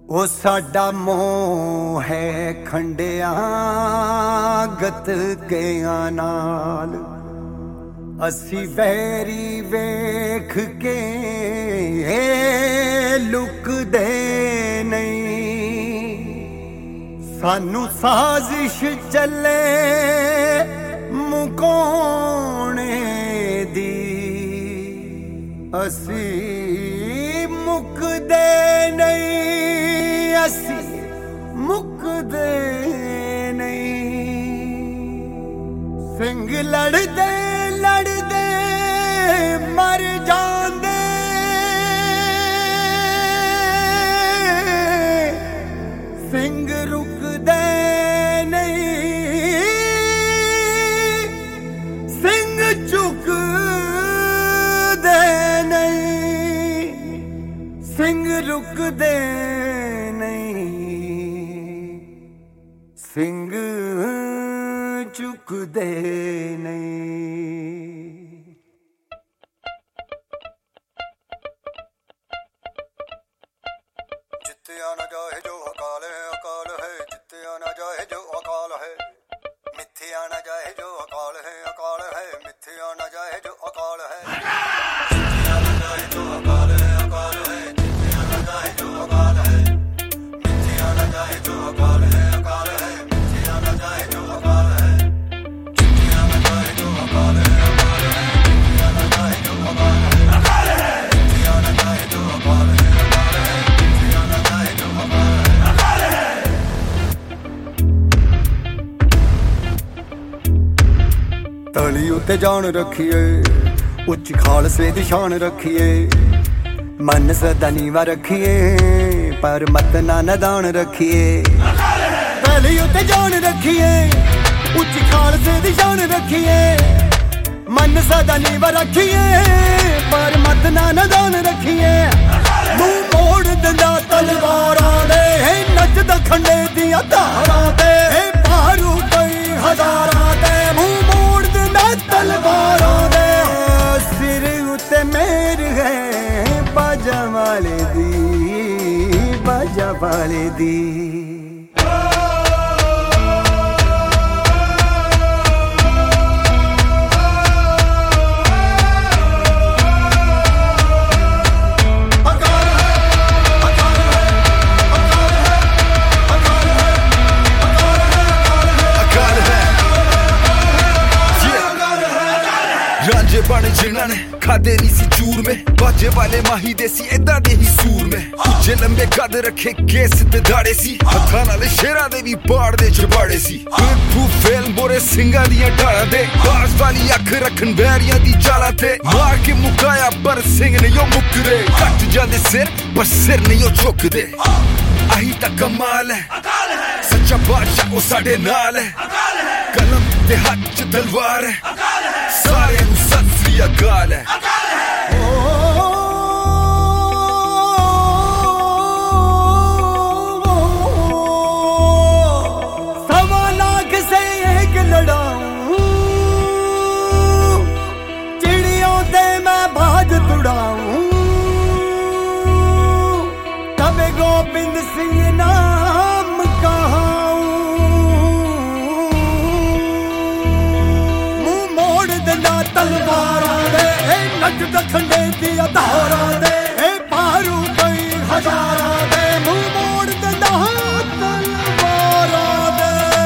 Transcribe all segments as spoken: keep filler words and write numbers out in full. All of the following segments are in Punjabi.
ਉਹ ਸਾਡਾ ਮੋਹ ਹੈ ਖੰਡਿਆਂ ਗਤਕਿਆਂ ਨਾਲ, ਅਸੀਂ ਵੈਰੀ ਵੇਖ ਕੇ ਲੁਕਦੇ ਨਹੀਂ। ਸਾਨੂੰ ਸਾਜ਼ਿਸ਼ ਚੱਲੇ ਮੁਕਾਉਣੇ ਦੀ, ਅਸੀਂ ਮੁੱਕਦੇ ਨਹੀਂ, ਅਸੀਂ ਮੁੱਕਦੇ ਨਹੀਂ। ਸਿੰਘ ਲੜਦੇ ਲੜਦੇ ਮਰ ਜਾਂਦੇ, ਸਿੰਘ ਰੁਕਦੇ ਨਹੀਂ, ਸਿੰਘ ਝੁਕਦੇ ਨਹੀਂ, ਸਿੰਘ ਰੁਕਦੇ ਨਹੀਂ, ਸਿੰਘ ਝੁਕਦੇ ਨਹੀਂ। ਜਿੱਤਿਆ ਨਾ ਜਾਏ ਜੋ ਅਕਾਲ ਹੈ, ਅਕਾਲ ਹੈ ਜਿੱਤਿਆ ਨਾ ਜਾਏ ਜੋ ਅਕਾਲ ਹੈ, ਮਿੱਥਿਆ ਨਾ ਜਾਏ ਜੋ ਅਕਾਲ ਹੈ, ਅਕਾਲ ਹੈ ਮਿੱਥਿਆ ਨਾ ਜਾਏ ਜੋ ਅਕਾਲ ਹੈ। ਜਿੱਤਿਆ ਨਾ ਜਾਏ ਜੋ ਅਕਾਲ ਹੈ, ਅਕਾਲ ਹੈ ਜਿੱਤਿਆ ਨਾ ਜਾਏ ਜੋ ਅਕਾਲ ਹੈ, ਮਿੱਥਿਆ ਨਾ ਜਾਏ ਜੋ ਅਕਾਲ ਹੈ, ਅਕਾਲ ਹੈ ਮਿੱਥਿਆ ਨਾ ਜਾਏ ਜੋ ਅਕਾਲ ਹੈ। ਜਿੱਤਿਆ ਨਾ ਜਾਏ ਜੋ ਅਕਾਲ ਹੈ, ਅਕਾਲ ਹੈ ਮਿੱਥਿਆ ਨਾ ਜਾਏ ਜੋ ਅਕਾਲ ਹੈ, ਅਕਾਲ ਹੈ ਮਿੱਥਿਆ ਨਾ ਜਾਏ ਜੋ ਅਕਾਲ ਹੈ, ਅਕਾਲ ਹੈ ਮਿੱਥਿਆ ਨਾ ਜਾਏ ਜੋ ਅਕਾਲ ਹੈ, ਅਕਾਲ ਹੈ। ਤਲੀ ਉੱਤੇ ਜਾਨ ਰੱਖੀਏ, ਉੱਚ ਖਾਲਸੇ ਦੀ ਸ਼ਾਨ ਰੱਖੀਏ, ਮਨ ਸਦਾ ਨੀਵਾ ਰੱਖੀਏ, ਪਰ ਮਤ ਨਾ ਨਦਾਨ ਰੱਖੀਏ। ਤਲੀ ਉੱਤੇ ਜਾਨ ਰੱਖੀਏ, ਉੱਚ ਖਾਲਸੇ ਦੀ ਸ਼ਾਨ ਰੱਖੀਏ, ਮਨ ਸਦਾ ਨੀਵਾ ਰੱਖੀਏ, ਪਰ ਮਤ ਨਾ ਨਦਾਨ ਰੱਖੀਏ। ਮੂੰਹ ਮੋੜ ਦਿੰਦਾ ਤਲਵਾਰਾਂ ਦੇ, ਨੱਚਦਾ ਖੰਡੇ ਦੀਆਂ ਧਾਰਾਂ ਤੇ, ਭਾਰੂ ਕਈ ਹਜ਼ਾਰਾਂ ਤੇ, ਮੂੰਹ ਮੋੜ ਦਿੰਦਾ ਤਲਵਾਰਾਂ ਦੇ। ਸਿਰ ਉੱਤੇ ਮੇਰ ਹੈ ਬਾਜਾ ਵਾਲੇ ਦੀ, ਬਾਜਾ ਵਾਲੇ ਦੀ। ਰਾਂਝੇ ਬਣ ਜਿਨ੍ਹਾਂ ਨੇ ਖਾਦੇ ਨਹੀਂ ਸੀ ਚੂਰਮੇ, ਬਾਜੇ ਵਾਲੇ ਮਾਹੀ ਦੇ ਸੀ ਏਦਾਂ ਦੇ ਹੀ ਸੂਰਮੇ। ਉੱਚੇ ਲੰਬੇ ਕੱਦ ਰੱਖੇ ਕੇਸ ਤੇ ਦਾੜੇ ਸੀ, ਹੱਥਾਂ ਨਾਲ ਸ਼ੇਰਾਂ ਦੇ ਵੀ ਬਾੜ ਦੇ ਚਬਾੜੇ ਸੀ। ਤੂੰ ਫੇਲ ਮੋਰੇ ਸਿੰਘਾਂ ਦੀਆਂ ਢਾਲਾਂ ਦੇ, ਬਾਜ਼ ਵਾਲੀ ਅੱਖ ਰੱਖਣ ਬੈਰੀਆਂ ਦੀ ਚਾਲਾਂ ਤੇ, ਮਾਰ ਕੇ ਮੁਕਾਇਆ ਪਰ ਸਿੰਘ ਨਹੀਂ ਉਹ ਮੁੱਕਦੇ। ਕੱਟ ਜਾਂਦੇ ਸਿਰ ਪਰ ਸਿਰ ਨਹੀਂ ਉਹ ਝੁਕਦੇ। ਆਹੀ ਤਾਂ ਕਮਾਲ ਹੈ, ਸੱਚਾ ਬਾਦਸ਼ਾਹ ਉਹ ਸਾਡੇ ਨਾਲ ਹੈ, ਕਲਮ ਤੇ ਹੱਥ ਚ ਤਲਵਾਰ ਹੈ, ਸਾਰਿਆਂ ਨੂੰ ਸਤਿ ਸ੍ਰੀ ਅਕਾਲ ਹੈ। ਸਵਾ ਲਾਖ ਸੇ ਇੱਕ ਲੜਾਊਂ, ਚਿੜੀਓਂ ਤੇ ਮੈਂ ਬਾਜ ਤੁੜਾਊਂ, ਤਬੇ ਗੋਬਿੰਦ ਸਿੰਘ ਨਾਮ ਕਹਾਊਂ। ਮੂੰਹ ਮੋੜ ਦਿੰਦਾ ਤਲਵਾਰਾਂ ਦੇ, ਨੱਚਦਾ ਖੰਡੇ ਦੀਆਂ ਧਾਰਾਂ ਦੇ, ਇਹ ਭਾਰੂ ਕਈ ਹਜ਼ਾਰਾਂ ਦੇ, ਮੂੰਹ ਮੋੜ ਦਿੰਦਾ ਤਲਵਾਰਾਂ ਦੇ।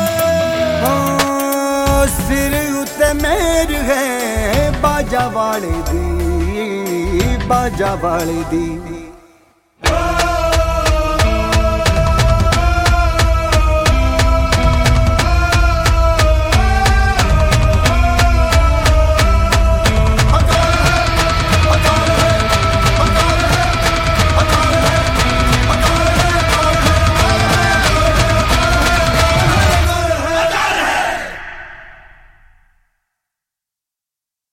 ਸਿਰ ਉੱਤੇ ਮੇਰ ਹੈ ਬਾਜਾ ਵਾਲੇ ਦੀ, ਬਾਜਾ ਵਾਲੇ ਦੀ।